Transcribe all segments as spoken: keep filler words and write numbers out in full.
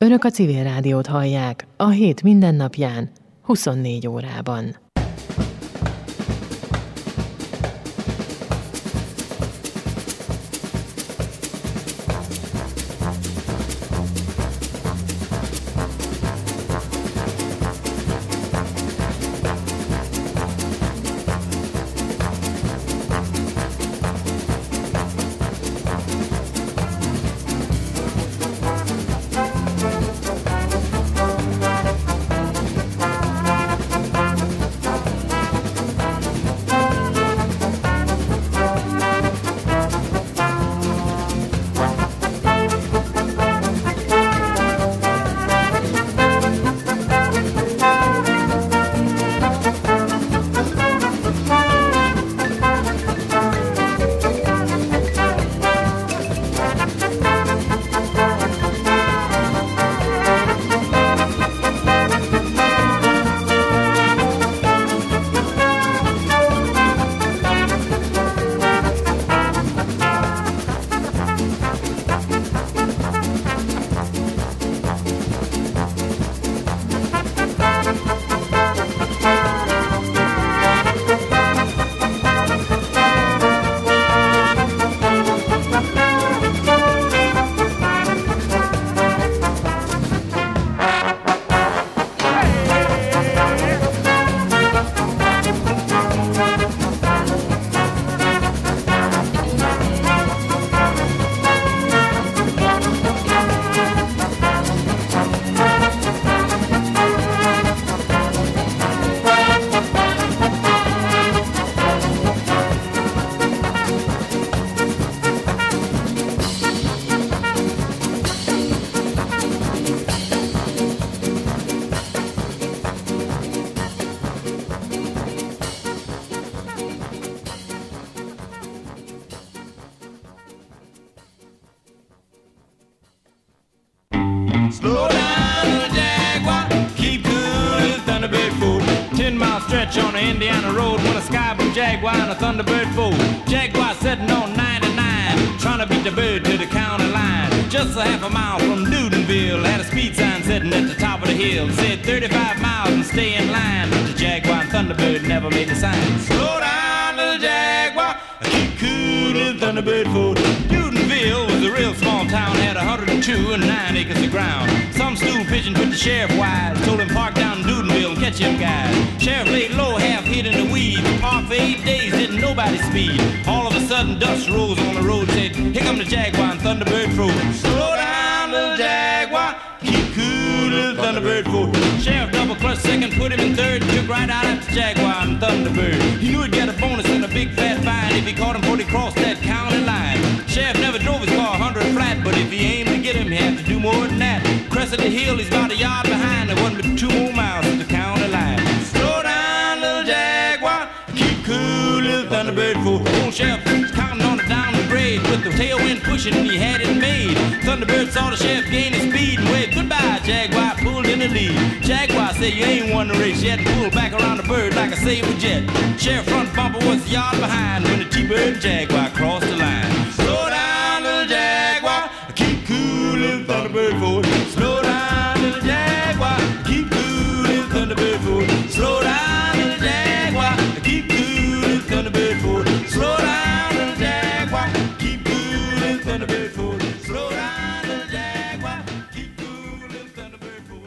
Önök a Civil Rádiót hallják a hét mindennapján, huszonnégy órában. Slow down, little Jaguar, keep cool, little Thunderbird fool. Ten mile stretch on the Indiana road when a sky blue Jaguar and a Thunderbird fool. Jaguar sitting on ninety-nine, trying to beat the bird to the county line. Just a half a mile from Newtonville, had a speed sign sitting at the top of the hill. It said thirty-five miles and stay in line, but the Jaguar and Thunderbird never made the sign. Slow down, little Jaguar, keep cool, little Thunderbird fool. Newtonville was a real small town, had one hundred two and nine acres of ground. Some stool pigeons with the sheriff wise, told him park down in Newtonville and catch him guys. Sheriff laid low, half hid in the weeds, parked for eight days, didn't nobody speed. All of a sudden dust rose on the road, said, here come the Jaguar and Thunderbird fool. Slow down, little Jaguar, keep cool, little Thunderbird fool. Sheriff double clutch second, put him in third, took right out at the Jaguar and Thunderbird. He knew he'd get a bonus and a big fat fine if he caught him before he crossed that county line. Sheriff never drove his car one hundred flat, but if he aimed to get him, he had to do more than that. Crested the hill, he's about a yard behind, there wasn't but two more miles to the county line. Slow down, little Jaguar, keep cool, little Thunderbird fool. Old sheriff was counting on it down the grade, with the tailwind pushing and he had it made. Thunderbird saw the sheriff gain his speed and waved goodbye. Jaguar pulled in the lead. Jaguar said you ain't won the race yet, and pulled back around the bird like a saber jet. Sheriff front bumper was a yard behind when the T-Bird and Jaguar crossed the line. Slow down, little Jaguar, keep cool, little Thunderbird fool. Slow down, little Jaguar, keep cool, little Thunderbird fool. Slow down, little Jaguar, keep cool, little Thunderbird fool. Slow down, little Jaguar, keep cool, little Thunderbird fool. Slow down, little Jaguar, keep cool, little Thunderbird fool. Slow down, little Jaguar.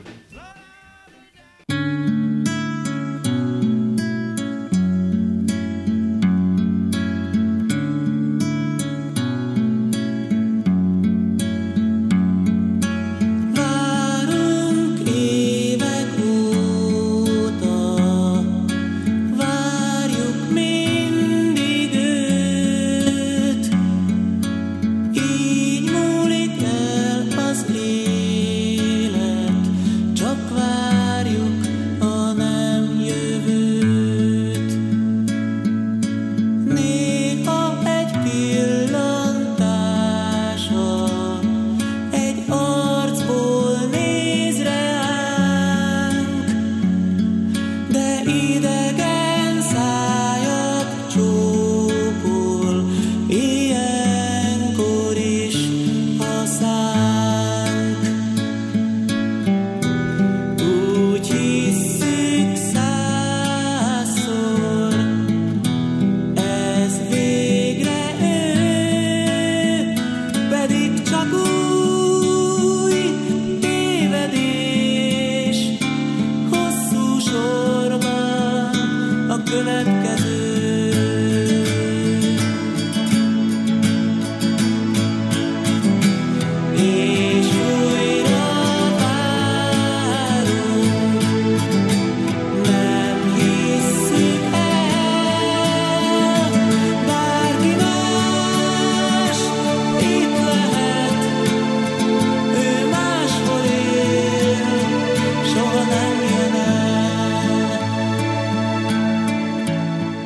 következő. És újra várunk, nem hisszük el, bárki más itt lehet, ő máshol él, soha nem jön el.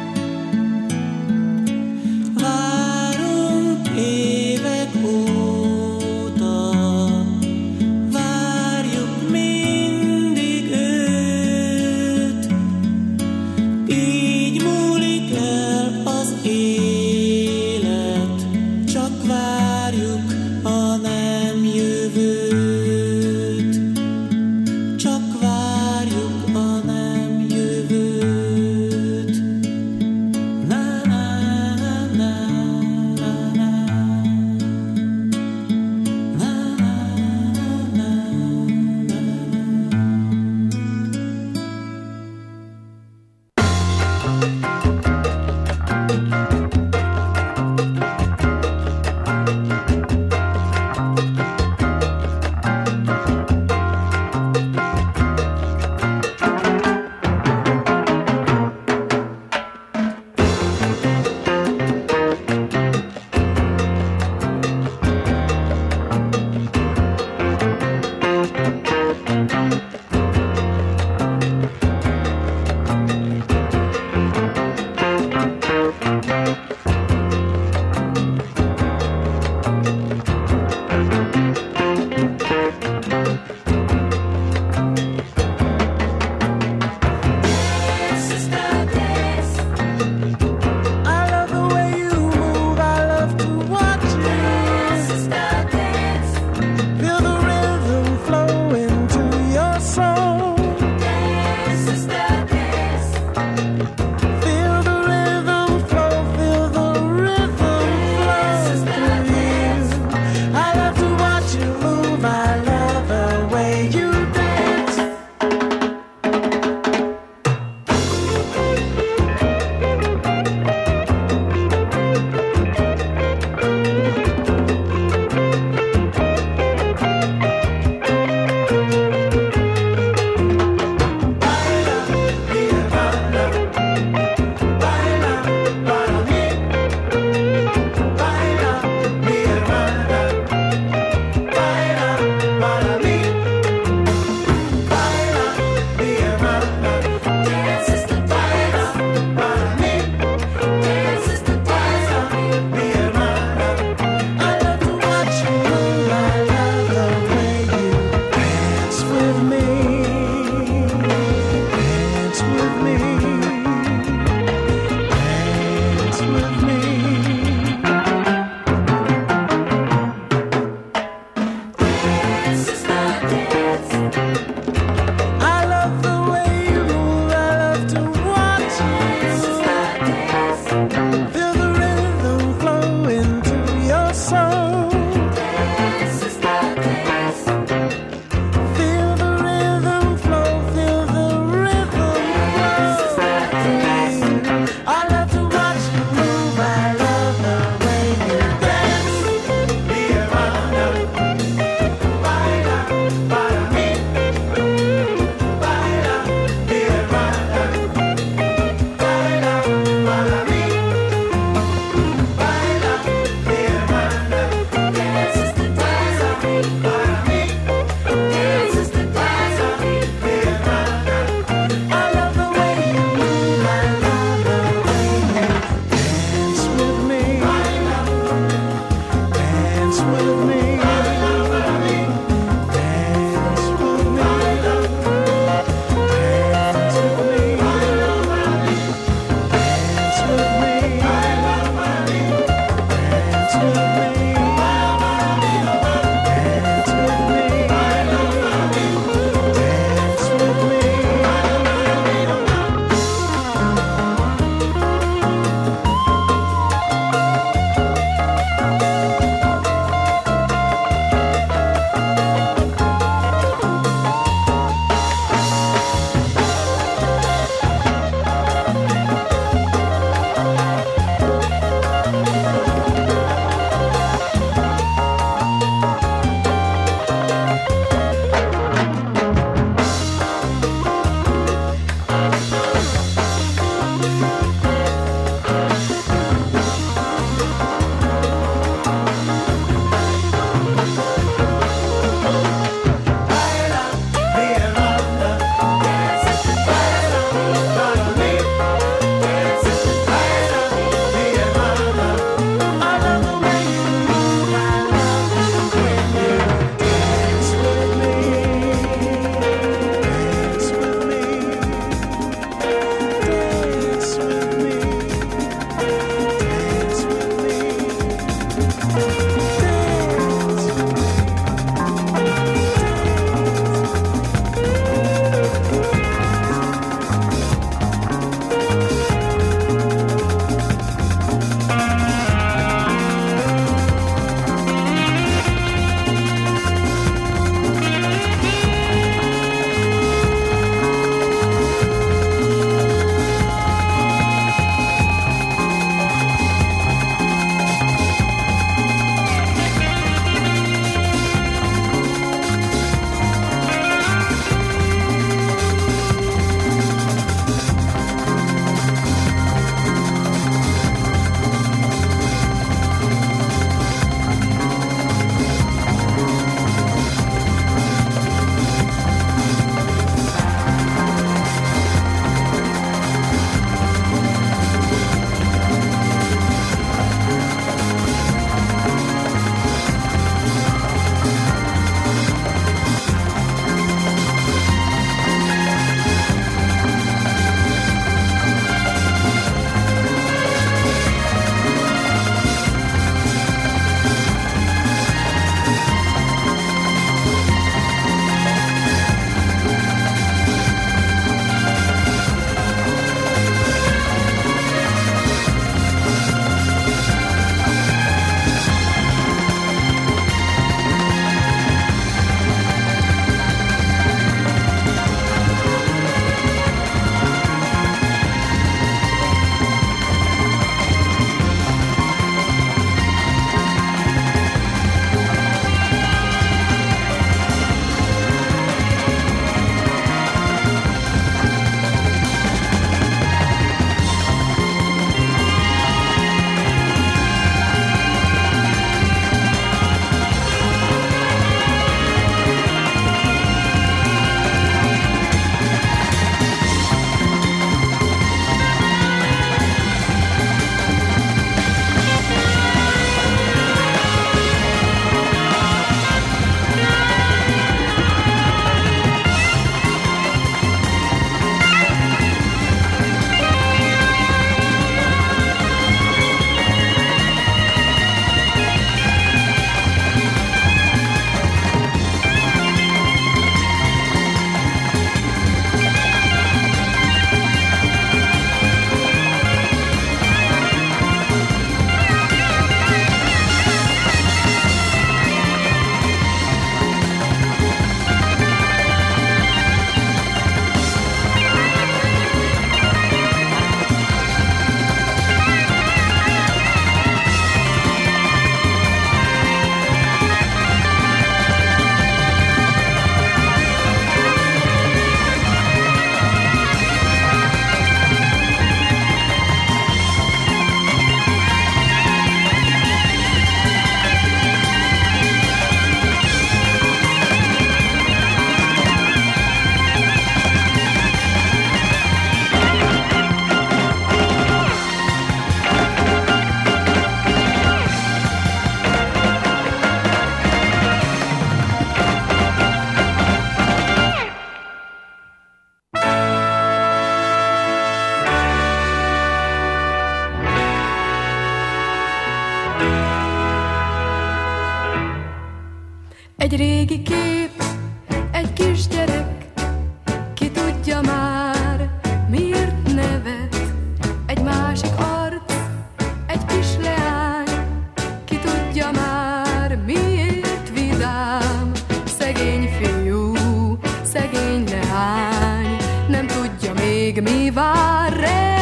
Egy régi kép, egy kisgyerek, ki tudja már, miért nevet. Egy másik arc, egy kis leány, ki tudja már, miért vidám. Szegény fiú, szegény leány, nem tudja még, mi vár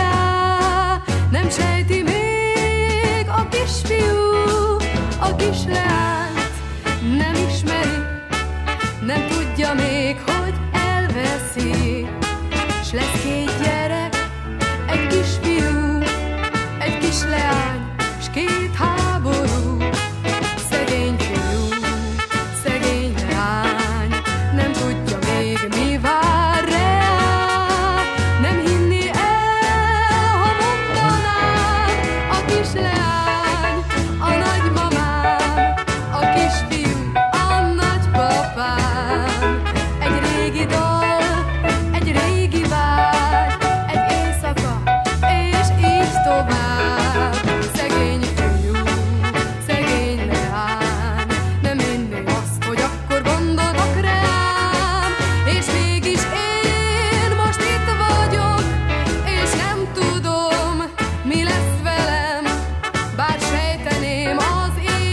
rá. Nem sejti még a kisfiú, a kis leányt nem ismeri, nem tudja még, hogy elveszi. S lesz két gyerek, egy kisfiú, egy kis leány, s két háború. Szegény fiú, szegény leány, nem tudja még, mi vár rá. Nem hinni el, ha mondanám, a kis leány, a nagymamám, a kisfiú, a nagypapám. Egy régi dal, egy régi vágy, egy éjszaka, és így tovább. Szegény fiú, szegény leány, nem hinné azt, hogy akkor gondoltak rám. És mégis én most itt vagyok, és nem tudom, mi lesz velem. Bár sejteném az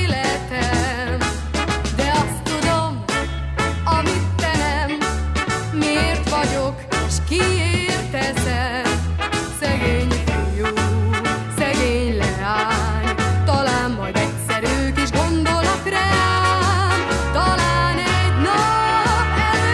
életem, de azt tudom, amit te nem. Miért vagyok, s kiért teszem? Szegény fiú, szegény leány, talán majd egyszer ők is gondolnak rám. Talán egy nap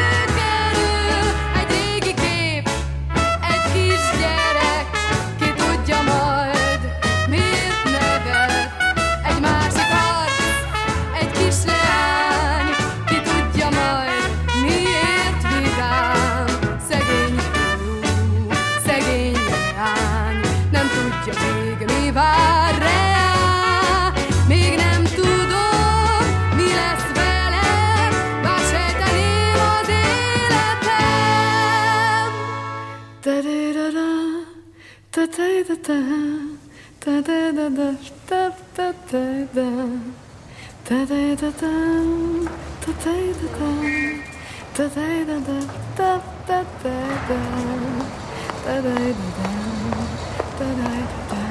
előkerül egy régi kép, egy kisgyerek, ki tudja majd, miért nevet. Egy másik arc, egy kis leány, ki tudja majd, miért vidám. Szegény fiú, szegény leány, nem tudja még, mi vár rá. Még nem tudom, mi lesz velem, bár sejteném az életem. Ta-da-da-da, ta-ta-da-da, ta-da-da-da, ta-ta-da-da, ta-da-da-da, ta-ta-da-da, ta-ta-da-da, ta-ta-da-da, ta-da-da-da, ta-da-da-da,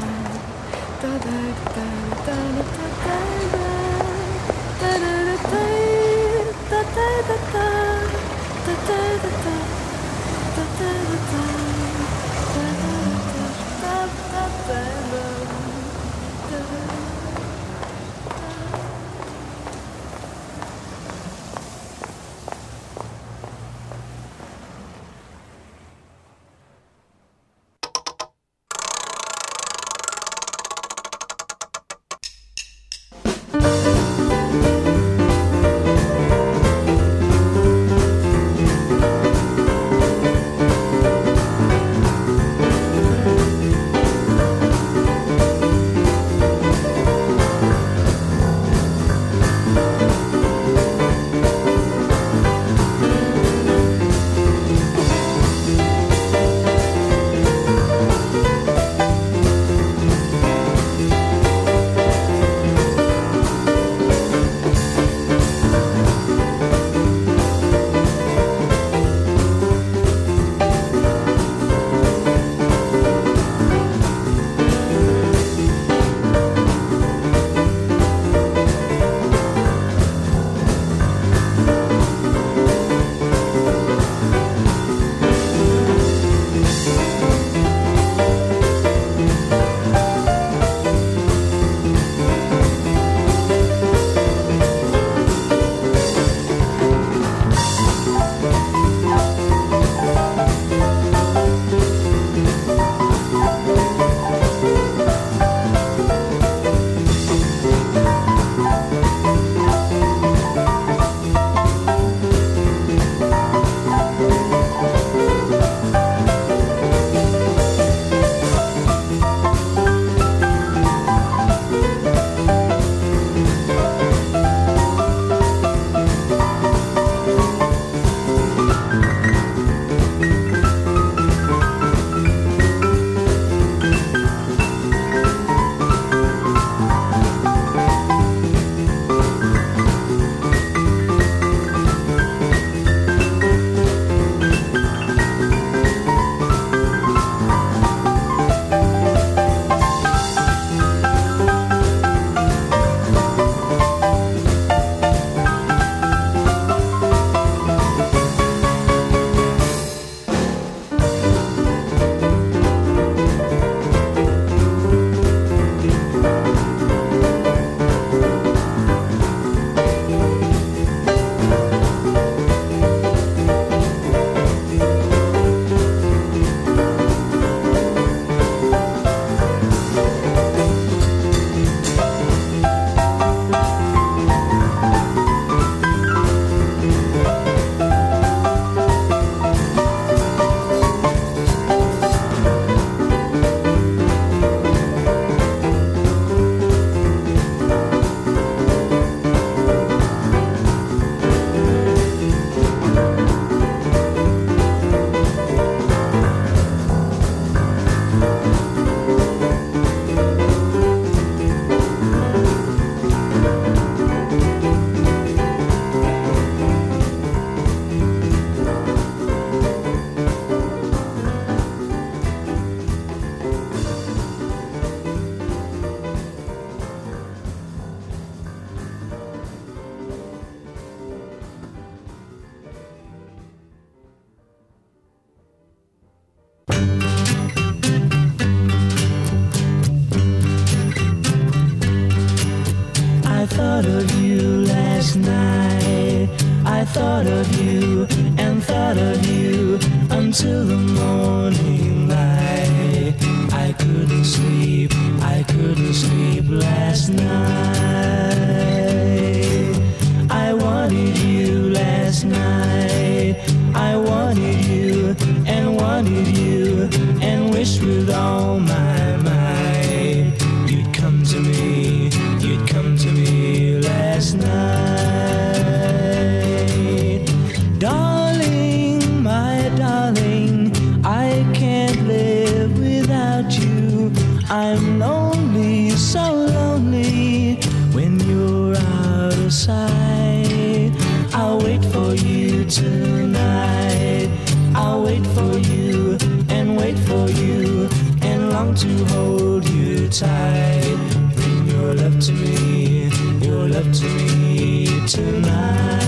to hold you tight. Bring your love to me, your love to me tonight.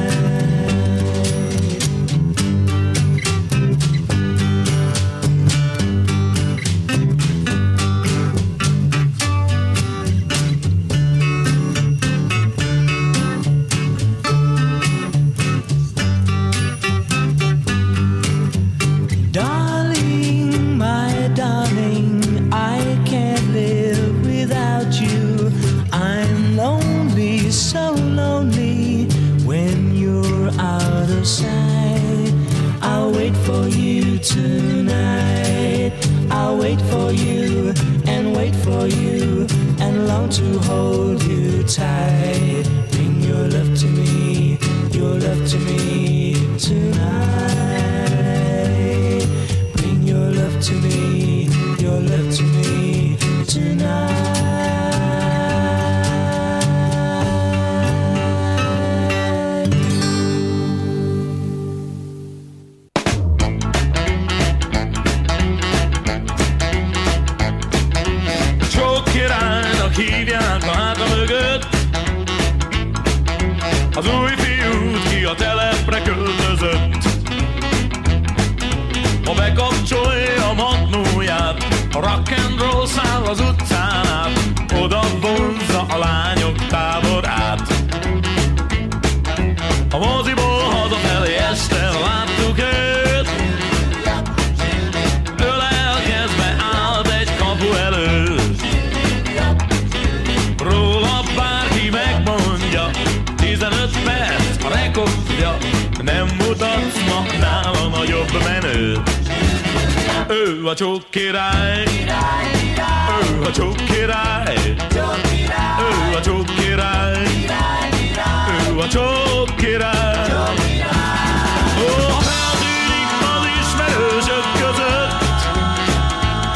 Tonight, I'll wait for you and wait for you and long to hold you tight. Bring your love to me, your love to me tonight. Bring your love to me, your love to me tonight. Hívják a háta mögött az új fiút, ki a telepre költözött. Ha bekapcsolja a magnóját, a rock and roll száll az utcán át, oda vonzza a lányok táborát. A moziból hazafelé este láttuk őt, ölelkezve állt egy kapu előtt. Róla bárki megmondja, tizenöt perc a rekordja, nem mutatsz ma nála nagyobb menőt. Ő a csók király, ő a csók király, ő a csók király, ő a csók